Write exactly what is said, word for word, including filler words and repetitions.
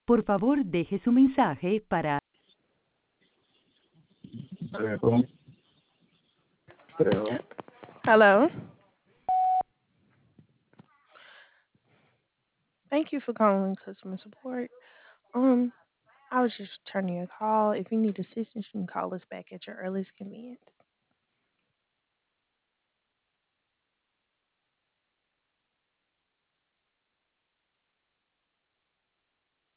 Por favor, deje su mensaje para Pero, pero, Hello. Thank you for calling customer support. Um, I was just returning your call. If you need assistance, you can call us back at your earliest convenience.